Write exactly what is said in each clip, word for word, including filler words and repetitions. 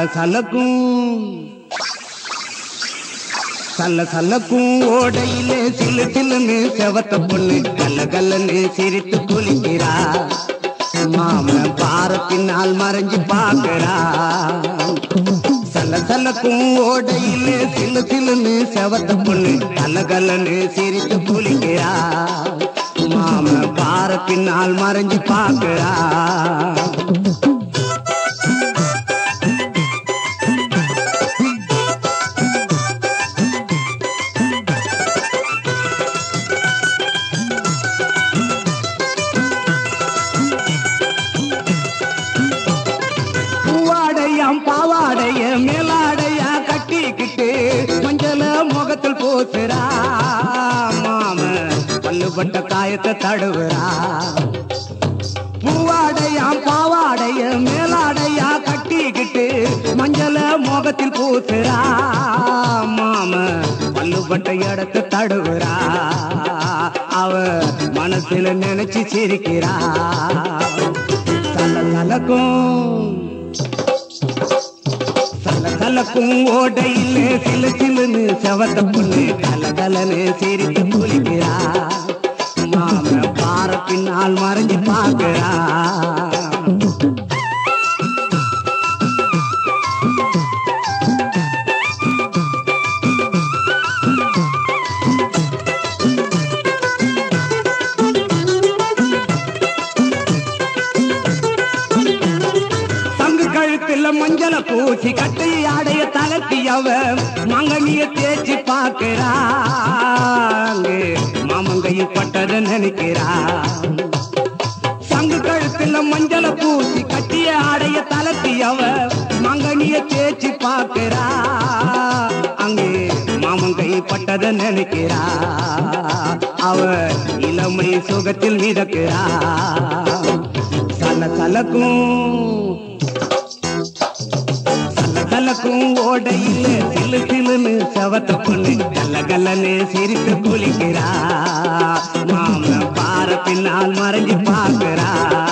சலக்கும் சல்ல சல்லக்கும் ஓடையிலே சிலு சிலுன்னு செவத்த பொண்ணு கல்ல கல்லன்னு சிரித்து குளிக்கிறா. மாமன் பாரத்தினால் மறைஞ்சு பார்க்கிறா. சல்ல சல்லக்கும் ஓடையிலே சிலு சிலுன்னு செவத்த பொண்ணு கல்ல கல்லன்னு சிரித்து குளிக்கிறா. மாமன் பாரத்தினால் மறைஞ்சு பார்க்கிறா. பாவாடைய மேலாடையா கட்டிக்கிட்டு மஞ்சள முகத்தில் போசுறா. மாம பல்லுபட்ட காயத்தை தடுவுறா. பூவாடையாம் பாவாடைய மேலாடையா கட்டிக்கிட்டு மஞ்சள முகத்தில் போசுறா. மாம பல்லுபட்ட இடத்தை தடுவுறா. அவ மனசுல நினைச்சு சிரிக்கிறா. சல சலக்கும் சலக்கும் ஓடையிலே சிலு சிலுன்னு செவத்த பொண்ணு கல கலன்னு சிரித்து குளிக்கிறா. மாம பார பின்னால் மறைஞ்சு பார்க்கிறா. மஞ்சள பூசி கட்டை ஆடைய தளர்த்தியவ மங்கனிய தேய்ச்சி பார்க்கிறாங்க. மாமங்கையில் பட்டத நினைக்கிறா. சங்கு கழுத்துல மஞ்சள பூசி கட்டிய ஆடைய தளர்த்தியவ மங்கனிய தேய்ச்சி பார்க்கிறா. அங்கே மாமங்கையில் பட்டத நினைக்கிறா. அவ இளமை சுகத்தில் மிதக்கிறா. சல சலக்கும் சலக்கும் ஓடையில சிலு சிலுன்னு செவத்த பொண்ணு கல்ல கல்லன்னு சிரித்து குளிக்கிறா. மாம பார பின்னால் மறைஞ்சு பார்க்கிறா.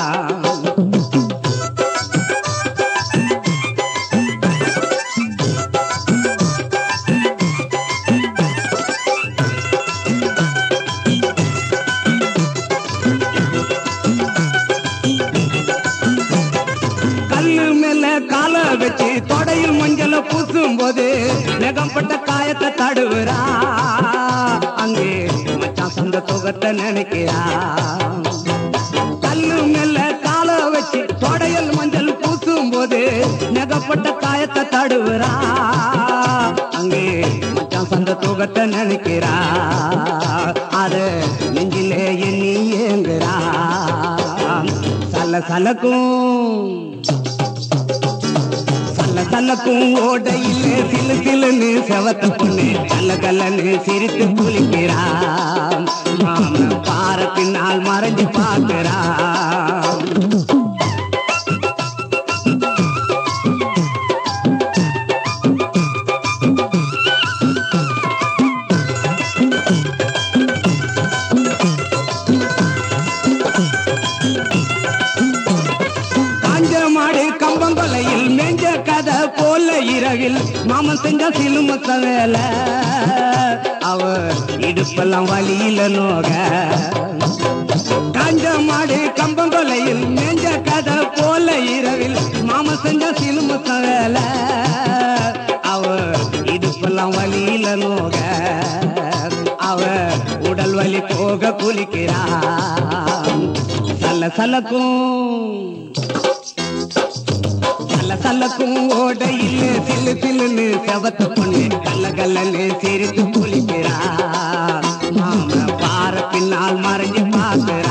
கல்லு மேல கால வச்சு தொடையில் மஞ்சள பூசும் போது நெகம்பட்ட காயத்தை தடுவுறா. அங்கே மச்சான் சொந்த தொகத்தை நினைக்கிறா. கல்லு மேல கால வச்சு தொடையில் மஞ்சள் பூசும் போது நெகப்பட்ட காயத்தை தடுவுறா. அங்கே மச்சான் சொந்த தொகத்தை நினைக்கிறா. அத நெஞ்சிலே எண்ணி ஏங்குறா. சல சலக்கும் சலக்கும் ஓடையிலே சிலு சிலுன்னு செவத்த பொண்ணு கல்ல கல்லன்னு சிரித்து குளிக்கிறா. மாம பார பின்னால் மறைஞ்சு பார்க்கிறா. கம்பங்கொலையில் மேஞ்ச கதை போல இரவில் மாமன் செஞ்ச சிலுமத்த வேலை. அவ இடுப்பெல்லாம் வழியில நோக. காஞ்ச மாடு கம்பங்கொலையில் மேஞ்ச கதை போல இரவில் மாமன் செஞ்ச சிலுமத்த வேலை. அவ இடுப்பெல்லாம் வழியில நோக. அவ உடல் வலி போக குளிக்கிறா. சல சலக்கும் சலக்கும் ஓடையில் சிலு சிலுன்னு செவத்த பொண்ணு கல்ல கல்லன்னு சிரித்து குளிக்கிறா. மாம பார பின்னால் மறைஞ்சு பார்க்கிறா.